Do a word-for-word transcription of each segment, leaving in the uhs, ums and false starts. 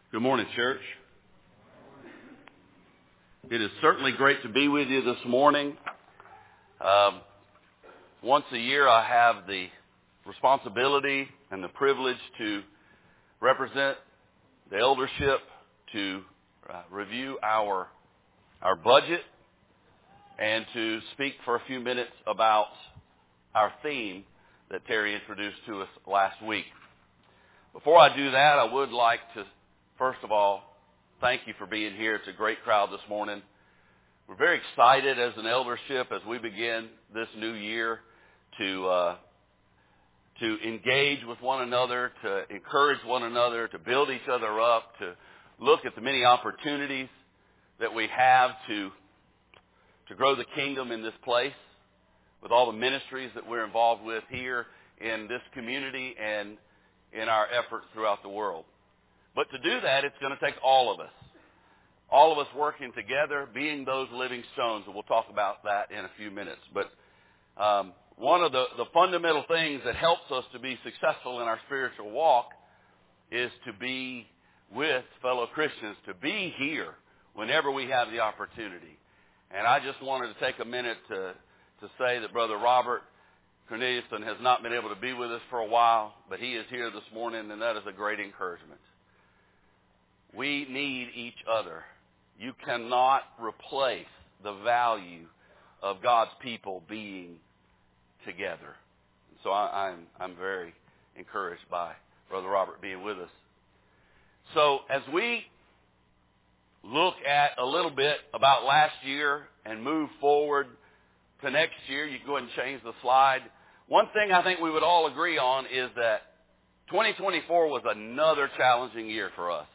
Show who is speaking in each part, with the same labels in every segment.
Speaker 1: Good morning, church. It is certainly great to be with you this morning. Um, once a year I have the responsibility and the privilege to represent the eldership to uh, review our our budget and to speak for a few minutes about our theme that Terry introduced to us last week. Before I do that, I would like to first of all, thank you for being here. It's a great crowd this morning. We're very excited as an eldership as we begin this new year to uh, to engage with one another, to encourage one another, to build each other up, to look at the many opportunities that we have to to grow the kingdom in this place with all the ministries that we're involved with here in this community and in our efforts throughout the world. But to do that, it's going to take all of us. All of us working together, being those living stones, and we'll talk about that in a few minutes. But um, one of the, the fundamental things that helps us to be successful in our spiritual walk is to be with fellow Christians, to be here whenever we have the opportunity. And I just wanted to take a minute to, to say that Brother Robert Corneliuson has not been able to be with us for a while, but he is here this morning, and that is a great encouragement. We need each other. You cannot replace the value of God's people being together. So I, I'm, I'm very encouraged by Brother Robert being with us. So as we look at a little bit about last year and move forward to next year, you can go ahead and change the slide. One thing I think we would all agree on is that twenty twenty-four was another challenging year for us.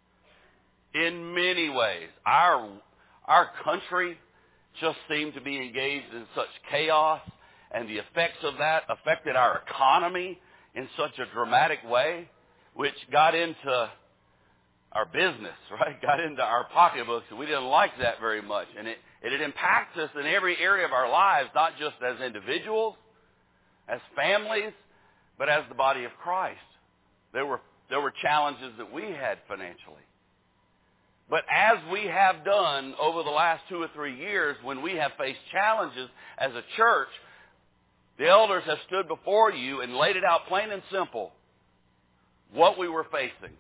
Speaker 1: In many ways, our our country just seemed to be engaged in such chaos, and the effects of that affected our economy in such a dramatic way, which got into our business, right? Got into our pocketbooks, and we didn't like that very much. And it, it impacts us in every area of our lives, not just as individuals, as families, but as the body of Christ. There were there were challenges that we had financially. But as we have done over the last two or three years, when we have faced challenges as a church, the elders have stood before you and laid it out plain and simple what we were facing.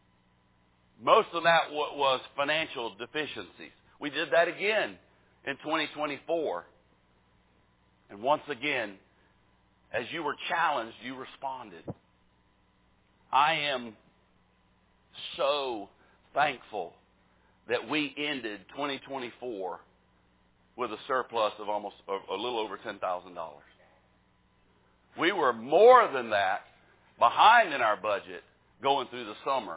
Speaker 1: Most of that was financial deficiencies. We did that again in twenty twenty-four. And once again, as you were challenged, you responded. I am so thankful that we ended twenty twenty-four with a surplus of almost a little over ten thousand dollars. We were more than that behind in our budget going through the summer.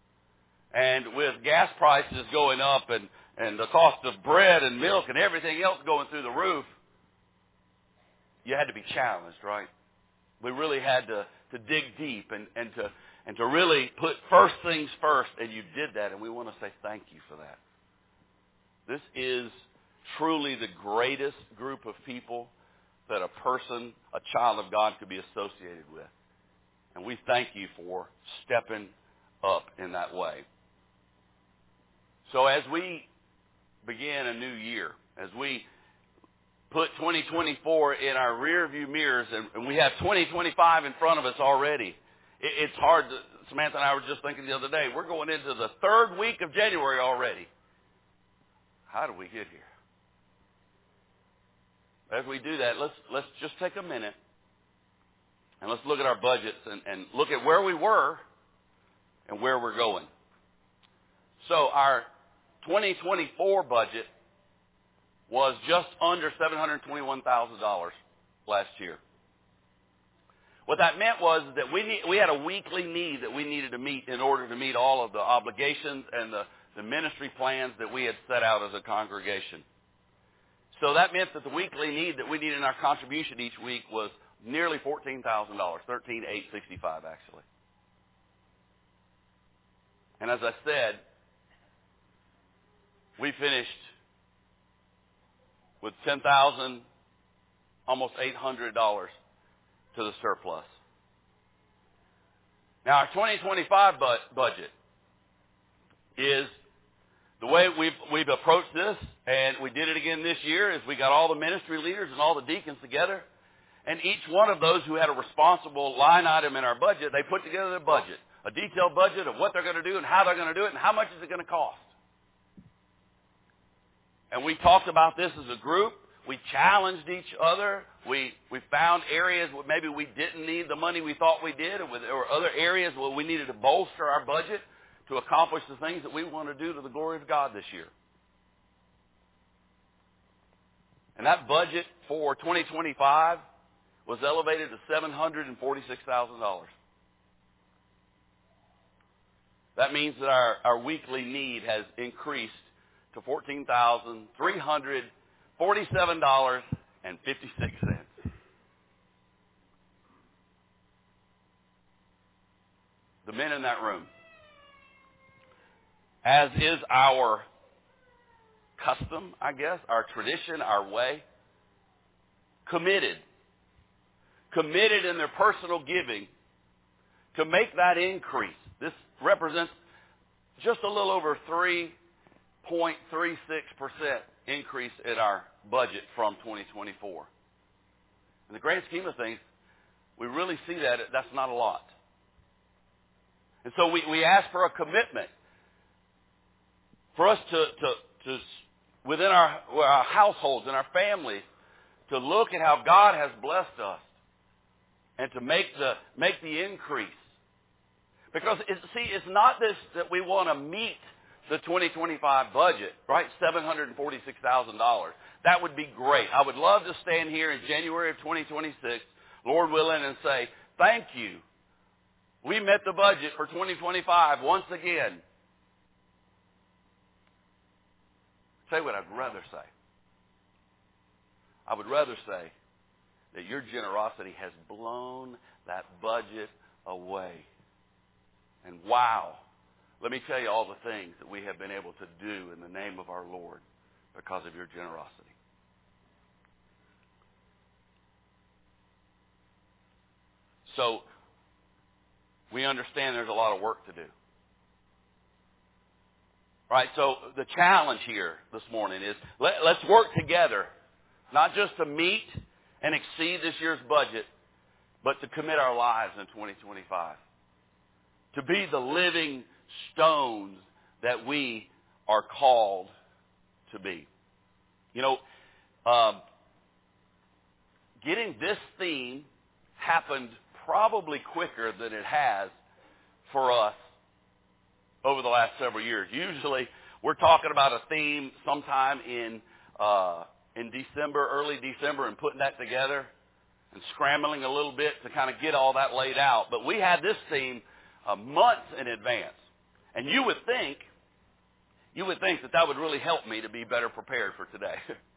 Speaker 1: And with gas prices going up and, and the cost of bread and milk and everything else going through the roof, you had to be challenged, right? We really had to, to dig deep and, and to and to really put first things first, and you did that, and we want to say thank you for that. This is truly the greatest group of people that a person, a child of God, could be associated with. And we thank you for stepping up in that way. So as we begin a new year, as we put twenty twenty-four in our rearview mirrors, and, and we have twenty twenty-five in front of us already, it, it's hard to, Samantha and I were just thinking the other day, we're going into the third week of January already. How did we get here? As we do that, let's let's just take a minute and let's look at our budgets and, and look at where we were and where we're going. So our twenty twenty-four budget was just under seven hundred twenty-one thousand dollars last year. What that meant was that we need, we had a weekly need that we needed to meet in order to meet all of the obligations and the, the ministry plans that we had set out as a congregation. So that meant that the weekly need that we needed in our contribution each week was nearly fourteen thousand dollars, thirteen thousand eight hundred sixty-five dollars actually. And as I said, we finished with ten thousand dollars, almost eight hundred dollars to the surplus. Now, our twenty twenty-five bu- budget is the way we've, we've approached this, and we did it again this year, is we got all the ministry leaders and all the deacons together, and each one of those who had a responsible line item in our budget, they put together their budget, a detailed budget of what they're going to do and how they're going to do it and how much is it going to cost. And we talked about this as a group. We challenged each other. We we found areas where maybe we didn't need the money we thought we did, or there were other areas where we needed to bolster our budget to accomplish the things that we want to do to the glory of God this year. And that budget for twenty twenty-five was elevated to seven hundred forty-six thousand dollars. That means that our, our weekly need has increased to fourteen thousand three hundred forty-seven dollars and fifty-six cents. The men in that room, as is our custom, I guess, our tradition, our way, committed, committed in their personal giving to make that increase. This represents just a little over three point three six percent increase in our budget from twenty twenty-four. In the grand scheme of things, we really see that that's not a lot. And so we, we ask for a commitment for us to, to, to within our, our households and our families, to look at how God has blessed us and to make the, make the increase. Because, it, see, it's not this that we want to meet the twenty twenty-five budget, right? seven hundred forty-six thousand dollars. That would be great. I would love to stand here in January of twenty twenty-six, Lord willing, and say, thank you. We met the budget for twenty twenty-five once again. Say what I'd rather say. I would rather say that your generosity has blown that budget away. And wow, let me tell you all the things that we have been able to do in the name of our Lord because of your generosity. So, we understand there's a lot of work to do. Right, so the challenge here this morning is let, let's work together, not just to meet and exceed this year's budget, but to commit our lives in twenty twenty-five. To be the living stones that we are called to be. You know, um, getting this theme happened probably quicker than it has for us over the last several years. Usually, we're talking about a theme sometime in uh, in December, early December, and putting that together and scrambling a little bit to kind of get all that laid out. But we had this theme uh, months in advance, and you would think, you would think that that would really help me to be better prepared for today.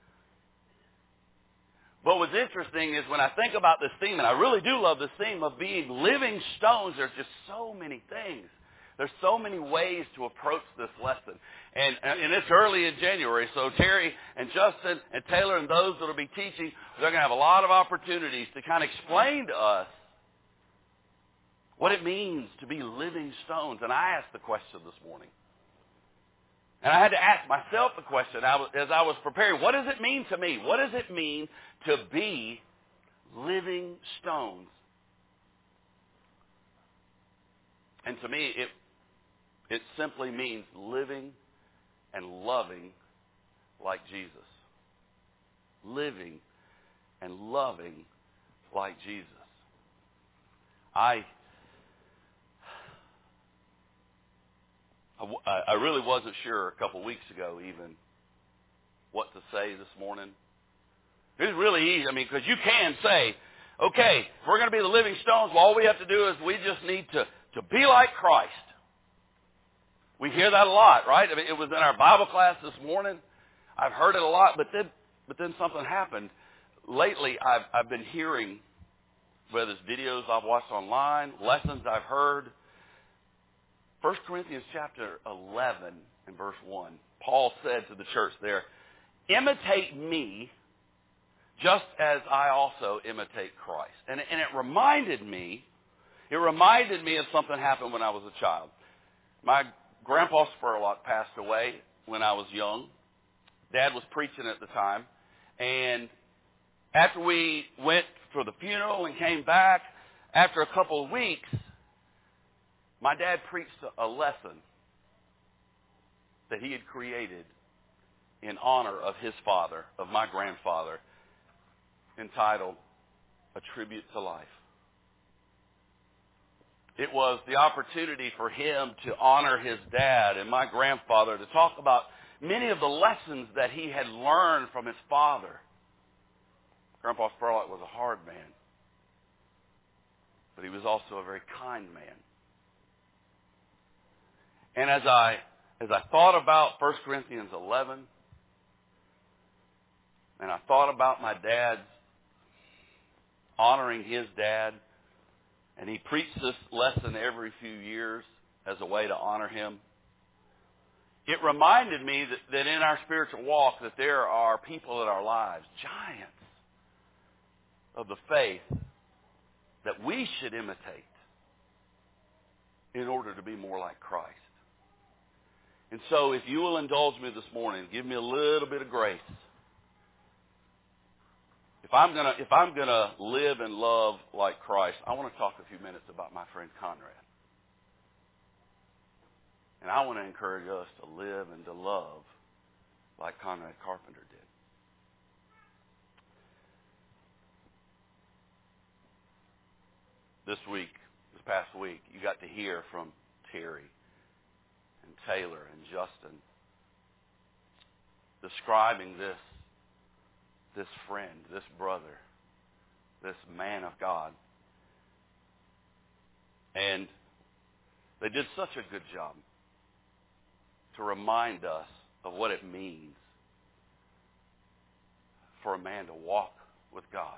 Speaker 1: But what's interesting is when I think about this theme, and I really do love this theme of being living stones, there's just so many things. There's so many ways to approach this lesson. And, and it's early in January, so Terry and Justin and Taylor and those that will be teaching, they're going to have a lot of opportunities to kind of explain to us what it means to be living stones. And I asked the question this morning. And I had to ask myself the question as I was preparing. What does it mean to me? What does it mean to be living stones? And to me, it it simply means living and loving like Jesus. Living and loving like Jesus. I I really wasn't sure a couple weeks ago even what to say this morning. It was really easy. I mean, because you can say, okay, if we're going to be the living stones, well, all we have to do is we just need to, to be like Christ. We hear that a lot, right? I mean, it was in our Bible class this morning. I've heard it a lot, but then but then something happened. Lately, I've, I've been hearing, whether it's videos I've watched online, lessons I've heard, First Corinthians chapter eleven and verse one, Paul said to the church there, imitate me just as I also imitate Christ. And, and it reminded me, it reminded me of something happened when I was a child. My Grandpa Spurlock passed away when I was young. Dad was preaching at the time. And after we went for the funeral and came back, after a couple of weeks, my dad preached a lesson that he had created in honor of his father, of my grandfather, entitled A Tribute to Life. It was the opportunity for him to honor his dad and my grandfather, to talk about many of the lessons that he had learned from his father. Grandpa Spurlock was a hard man, but he was also a very kind man. And as I as I thought about First Corinthians eleven, and I thought about my dad's honoring his dad, and he preached this lesson every few years as a way to honor him, it reminded me that, that in our spiritual walk that there are people in our lives, giants of the faith, that we should imitate in order to be more like Christ. And so if you will indulge me this morning, give me a little bit of grace. If I'm gonna if I'm gonna live and love like Christ, I want to talk a few minutes about my friend Conrad. And I want to encourage us to live and to love like Conrad Carpenter did. This week, this past week, you got to hear from Terry and Taylor and Justin describing this, this friend, this brother, this man of God. And they did such a good job to remind us of what it means for a man to walk with God,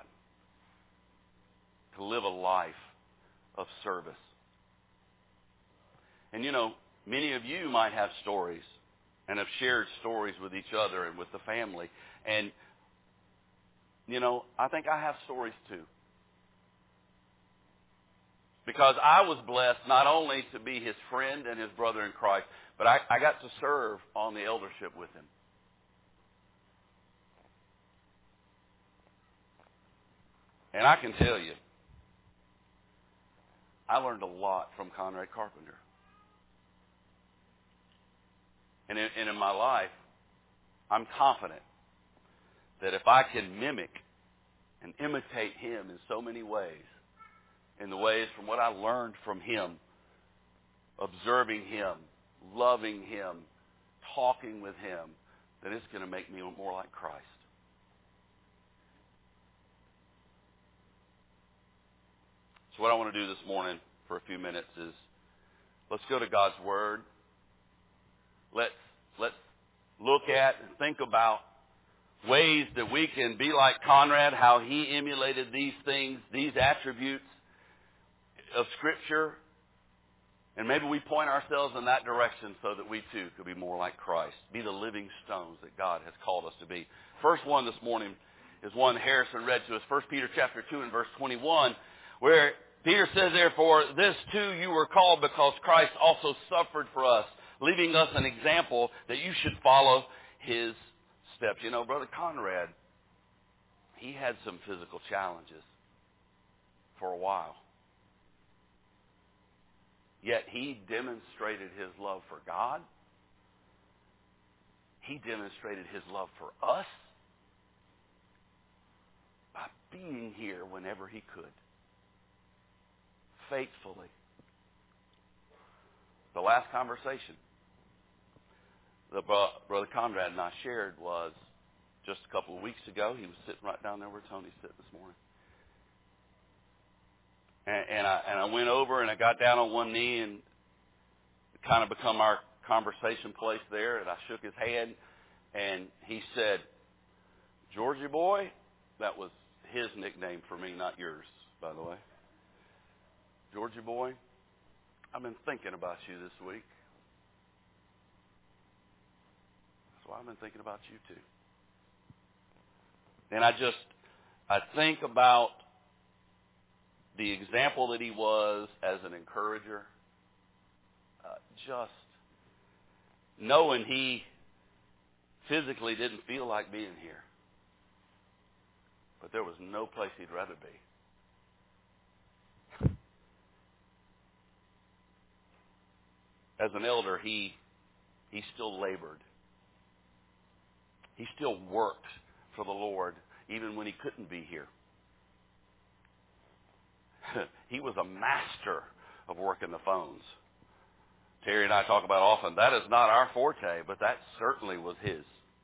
Speaker 1: to live a life of service. And you know, many of you might have stories and have shared stories with each other and with the family. And, you know, I think I have stories too. Because I was blessed not only to be his friend and his brother in Christ, but I, I got to serve on the eldership with him. And I can tell you, I learned a lot from Conrad Carpenter. And in, and in my life, I'm confident that if I can mimic and imitate him in so many ways, in the ways from what I learned from him, observing him, loving him, talking with him, then it's going to make me more like Christ. So what I want to do this morning for a few minutes is let's go to God's Word. Let's, let's look at and think about ways that we can be like Conrad, how he emulated these things, these attributes of Scripture. And maybe we point ourselves in that direction so that we too could be more like Christ, be the living stones that God has called us to be. First one this morning is one Harrison read to us, First Peter chapter two and verse twenty-one, where Peter says, therefore, this too you were called because Christ also suffered for us, leaving us an example that you should follow his steps. You know, Brother Conrad, he had some physical challenges for a while. Yet he demonstrated his love for God. He demonstrated his love for us by being here whenever he could, faithfully. The last conversation that Brother Conrad and I shared was just a couple of weeks ago. He was sitting right down there where Tony's sitting this morning. And, and, I, and I went over and I got down on one knee, and it kind of become our conversation place there. And I shook his hand, and he said, Georgie boy, that was his nickname for me, not yours, by the way. Georgie boy, I've been thinking about you this week. So I've been thinking about you too. And I just, I think about the example that he was as an encourager, uh, just knowing he physically didn't feel like being here. But there was no place he'd rather be. As an elder, he he still labored. He still worked for the Lord, even when he couldn't be here. He was a master of working the phones. Terry and I talk about often, that is not our forte, but that certainly was his.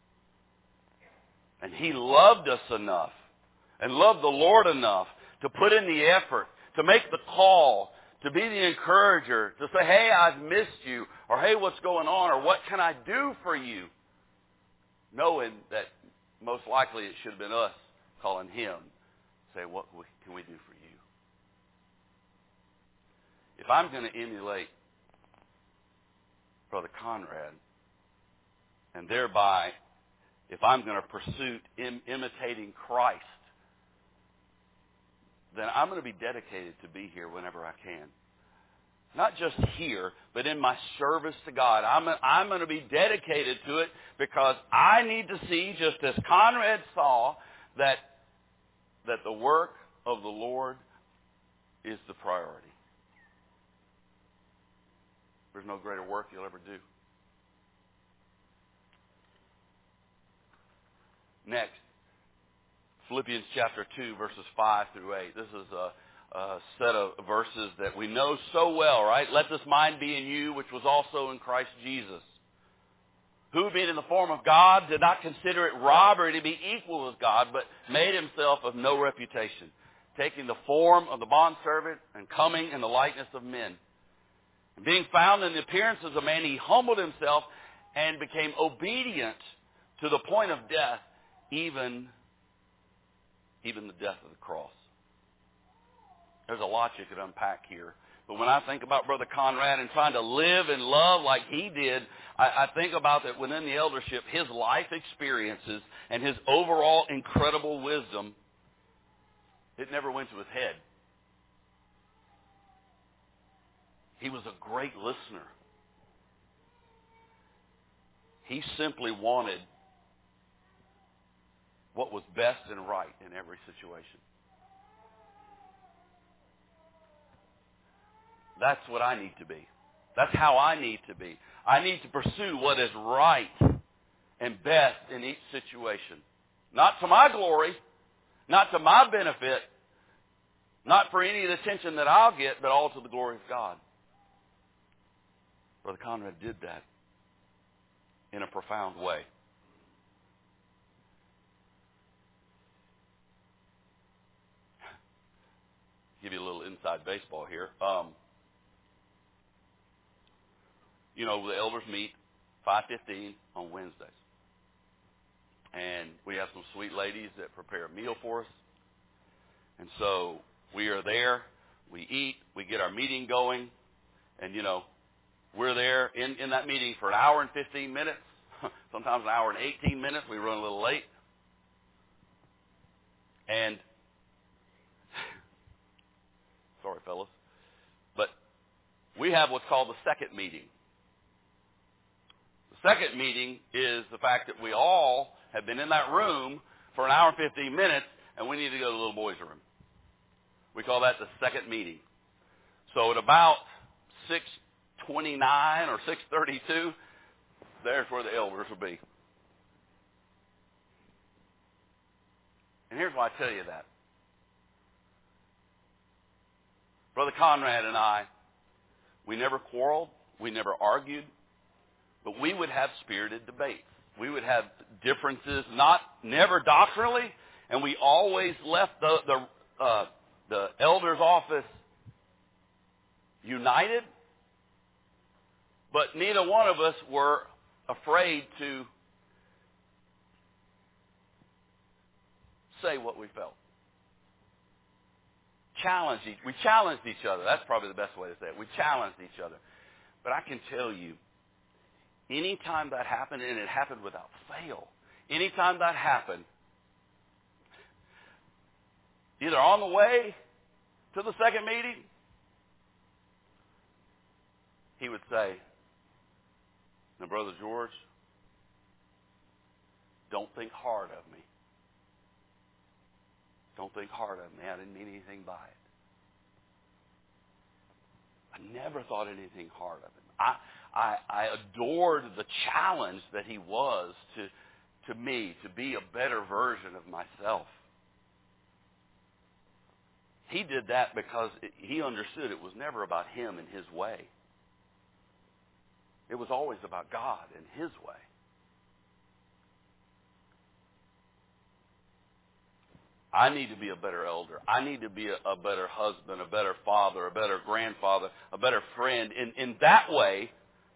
Speaker 1: And he loved us enough and loved the Lord enough to put in the effort, to make the call, to be the encourager, to say, hey, I've missed you, or hey, what's going on, or what can I do for you? Knowing that most likely it should have been us calling him, say, what can we do for you? If I'm going to emulate Brother Conrad, and thereby, if I'm going to pursue im- imitating Christ, then I'm going to be dedicated to be here whenever I can. Not just here, but in my service to God. I'm, a, I'm going to be dedicated to it because I need to see, just as Conrad saw, that, that the work of the Lord is the priority. There's no greater work you'll ever do. Next, Philippians chapter two, verses five through eight. This is a, a set of verses that we know so well, right? Let this mind be in you, which was also in Christ Jesus, who, being in the form of God, did not consider it robbery to be equal with God, but made himself of no reputation, taking the form of the bondservant and coming in the likeness of men. And being found in the appearance as a man, he humbled himself and became obedient to the point of death, even, even the death of the cross. There's a lot you could unpack here. But when I think about Brother Conrad and trying to live and love like he did, I, I think about that within the eldership, his life experiences and his overall incredible wisdom, it never went to his head. He was a great listener. He simply wanted what was best and right in every situation. That's what I need to be. That's how I need to be. I need to pursue what is right and best in each situation. Not to my glory, not to my benefit, not for any of the attention that I'll get, but all to the glory of God. Brother Conrad did that in a profound way. Give you a little inside baseball here. Um, you know, the elders meet five fifteen on Wednesdays. And we have some sweet ladies that prepare a meal for us. And so we are there, we eat, we get our meeting going, and, you know, we're there in, in that meeting for an hour and fifteen minutes, sometimes an hour and eighteen minutes. We run a little late. And, sorry, fellas, but we have what's called the second meeting. The second meeting is the fact that we all have been in that room for an hour and fifteen minutes, and we need to go to the little boys' room. We call that the second meeting. So at about six twenty-nine or six thirty-two, there's where the elders will be. And here's why I tell you that. Brother Conrad and I, we never quarreled, we never argued, but we would have spirited debates. We would have differences, not never doctrinally, and we always left the the, uh, the elder's office united, but neither one of us were afraid to say what we felt. Challenged each, we challenged each other. That's probably the best way to say it. We challenged each other. But I can tell you, anytime that happened, and it happened without fail, anytime that happened, either on the way to the second meeting, he would say, Now, Brother George, don't think hard of me. Don't think hard of me. I didn't mean anything by it. I never thought anything hard of him. I, I, I adored the challenge that he was to, to me to be a better version of myself. He did that because it, he understood it was never about him and his way. It was always about God and His way. I need to be a better elder. I need to be a, a better husband, a better father, a better grandfather, a better friend. In, in that way,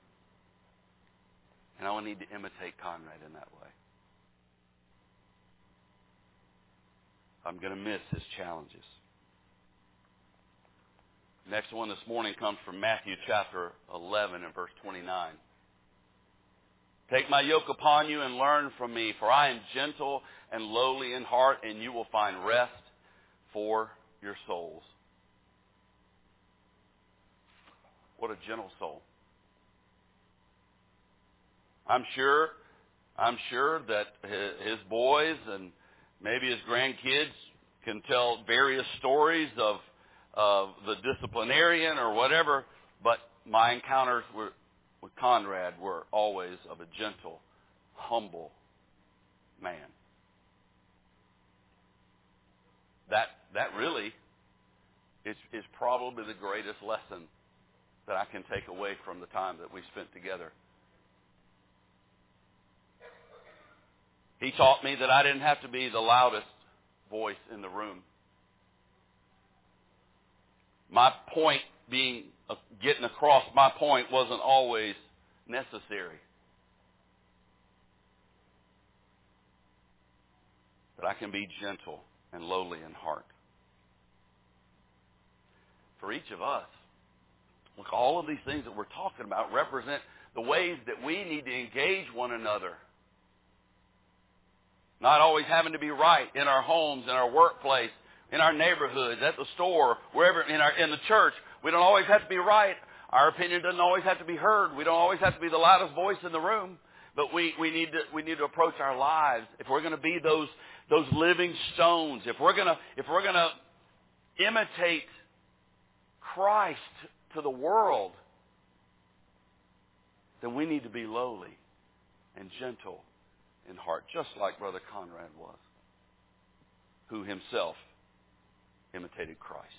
Speaker 1: and I need to imitate Conrad in that way. I'm going to miss his challenges. Next one this morning comes from Matthew chapter eleven and verse twenty-nine. Take my yoke upon you and learn from me, for I am gentle and lowly in heart, and you will find rest for your souls. What a gentle soul. I'm sure, I'm sure that his boys and maybe his grandkids can tell various stories of of the disciplinarian or whatever, but my encounters were, with Conrad were always of a gentle, humble man. That that really is, is probably the greatest lesson that I can take away from the time that we spent together. He taught me that I didn't have to be the loudest voice in the room. My point being, uh, getting across my point wasn't always necessary. But I can be gentle and lowly in heart. For each of us, look, all of these things that we're talking about represent the ways that we need to engage one another. Not always having to be right in our homes, in our workplace, in our neighborhoods, at the store, wherever, in our in the church. We don't always have to be right. Our opinion doesn't always have to be heard. We don't always have to be the loudest voice in the room. But we, we need to we need to approach our lives if we're going to be those those living stones. If we're gonna if we're gonna imitate Christ to the world, then we need to be lowly and gentle in heart, just like Brother Conrad was, who himself imitated Christ.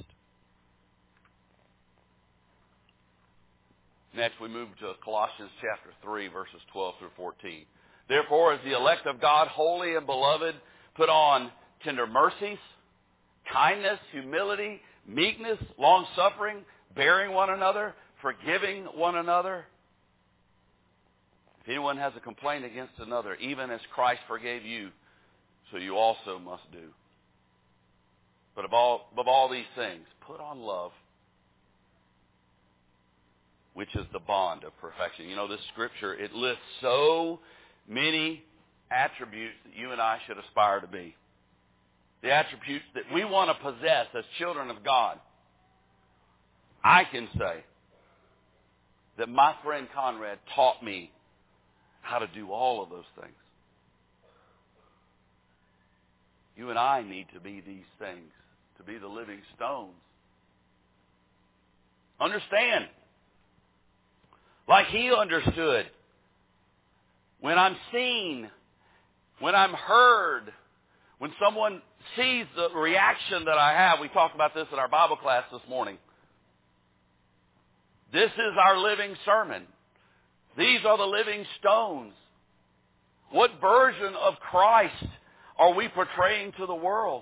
Speaker 1: Next, we move to Colossians chapter three, verses twelve through fourteen. Therefore, as the elect of God, holy and beloved, put on tender mercies, kindness, humility, meekness, long-suffering, bearing one another, forgiving one another. If anyone has a complaint against another, even as Christ forgave you, so you also must do. But above all, above all these things, put on love, which is the bond of perfection. You know, this scripture, it lists so many attributes that you and I should aspire to be. The attributes that we want to possess as children of God. I can say that my friend Conrad taught me how to do all of those things. You and I need to be these things, to be the living stones. Understand, like he understood, when I'm seen, when I'm heard, when someone sees the reaction that I have, we talked about this in our Bible class this morning. This is our living sermon. These are the living stones. What version of Christ are we portraying to the world?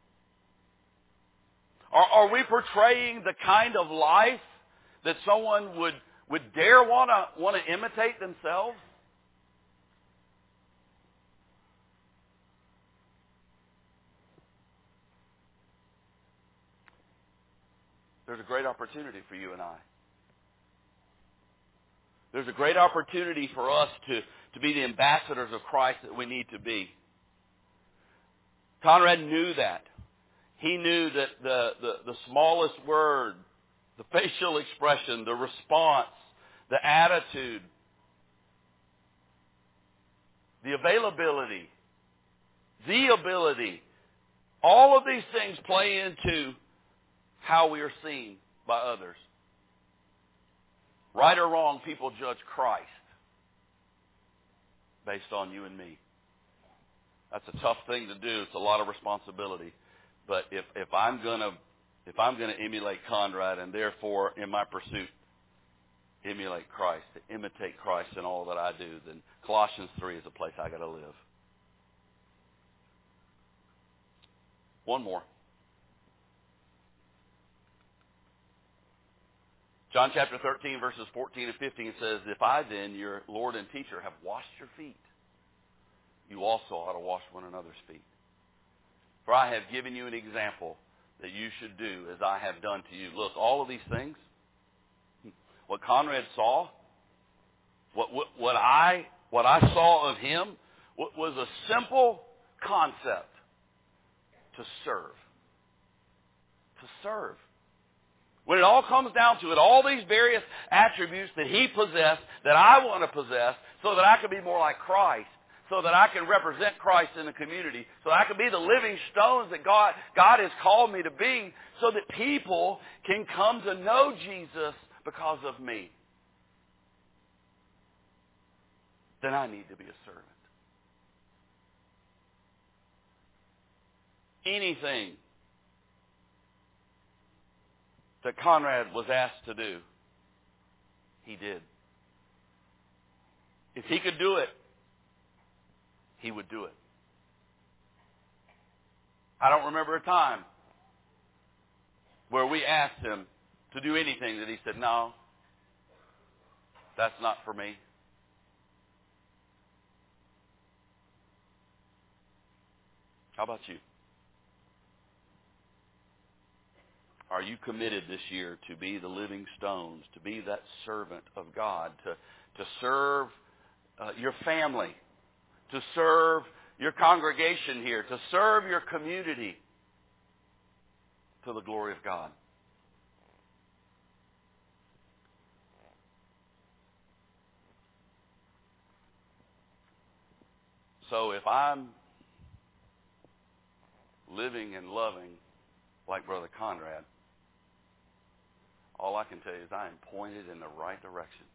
Speaker 1: Are, are we portraying the kind of life that someone would, would dare want to want to imitate themselves? There's a great opportunity for you and I. There's a great opportunity for us to, to be the ambassadors of Christ that we need to be. Conrad knew that. He knew that the, the, the smallest word, the facial expression, the response, the attitude the availability, the ability. All of these things play into how we are seen by others. Right or wrong, people judge Christ based on you and me. That's a tough thing to do. It's a lot of responsibility. But if, if I'm gonna if I'm gonna emulate Conrad, and therefore in my pursuit emulate Christ, to imitate Christ in all that I do, then Colossians three is a place I got to live. One more. John chapter thirteen, verses fourteen and fifteen says, "If I then, your Lord and teacher, have washed your feet, you also ought to wash one another's feet. For I have given you an example that you should do as I have done to you." Look, all of these things, what Conrad saw, what, what, what, I, what I saw of him, what was a simple concept: to serve. To serve. When it all comes down to it, all these various attributes that he possessed, that I want to possess, so that I can be more like Christ, so that I can represent Christ in the community, so that I can be the living stones that God, God has called me to be, so that people can come to know Jesus because of me. Then I need to be a servant. Anything that Conrad was asked to do, he did. If he could do it, he would do it. I don't remember a time where we asked him to do anything that he said, "No, that's not for me." How about you? Are you committed this year to be the living stones, to be that servant of God, to, to serve uh, your family, to serve your congregation here, to serve your community to the glory of God? So if I'm living and loving like Brother Conrad, all I can tell you is I am pointed in the right direction.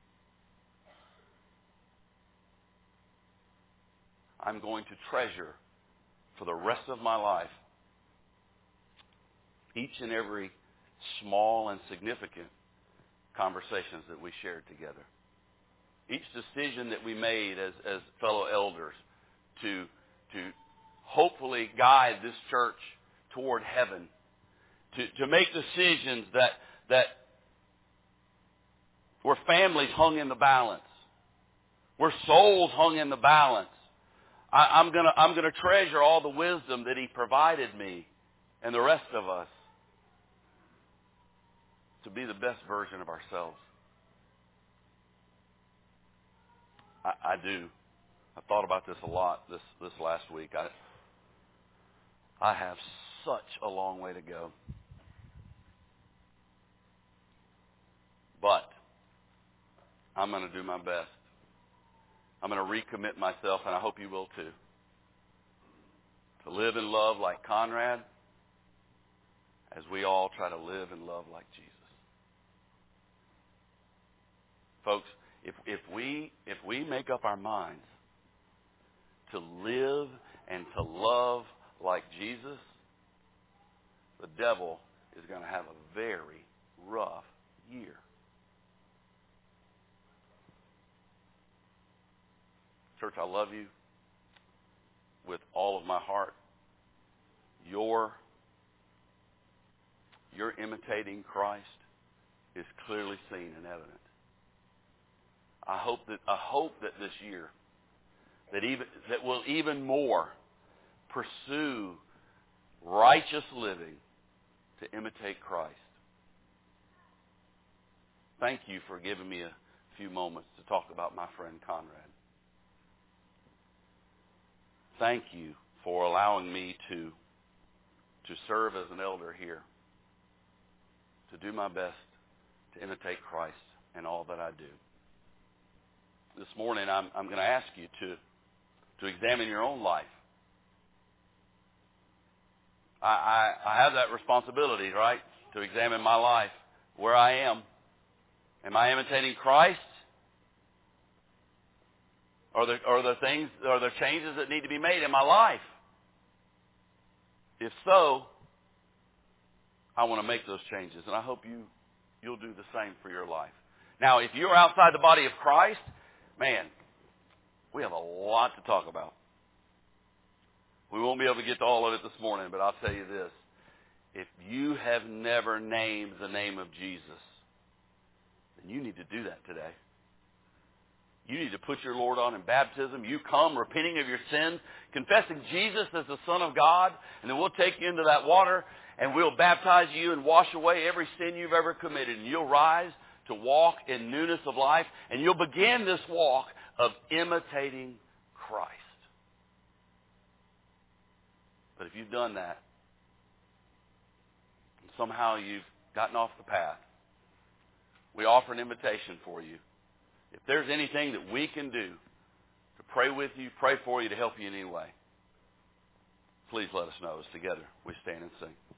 Speaker 1: I'm going to treasure for the rest of my life each and every small and significant conversations that we shared together. Each decision that we made as, as fellow elders to, to hopefully guide this church toward heaven, to, to make decisions that, that where families hung in the balance, where souls hung in the balance. I, I'm gonna I'm gonna treasure all the wisdom that He provided me and the rest of us to be the best version of ourselves. I, I do. I thought about this a lot this, this last week. I I have such a long way to go. But I'm going to do my best. I'm going to recommit myself, and I hope you will too, to live and love like Conrad as we all try to live and love like Jesus. Folks, if, if we if we make up our minds to live and to love like Jesus, the devil is going to have a very rough year. Church, I love you with all of my heart. Your, your imitating Christ is clearly seen and evident. I hope that I hope that this year that even that we'll even more pursue righteous living to imitate Christ. Thank you for giving me a few moments to talk about my friend Conrad. Thank you for allowing me to, to serve as an elder here, to do my best to imitate Christ in all that I do. This morning, I'm, I'm going to ask you to, to examine your own life. I, I, I have that responsibility, right, to examine my life, where I am. Am I imitating Christ? Are there, are there things, are there changes that need to be made in my life? If so, I want to make those changes, and I hope you, you'll do the same for your life. Now, if you're outside the body of Christ, man, we have a lot to talk about. We won't be able to get to all of it this morning, but I'll tell you this. If you have never named the name of Jesus, then you need to do that today. You need to put your Lord on in baptism. You come repenting of your sins, confessing Jesus as the Son of God, and then we'll take you into that water and we'll baptize you and wash away every sin you've ever committed. And you'll rise to walk in newness of life, and you'll begin this walk of imitating Christ. But if you've done that, and somehow you've gotten off the path, we offer an invitation for you. If there's anything that we can do to pray with you, pray for you, to help you in any way, please let us know. As together we stand and sing.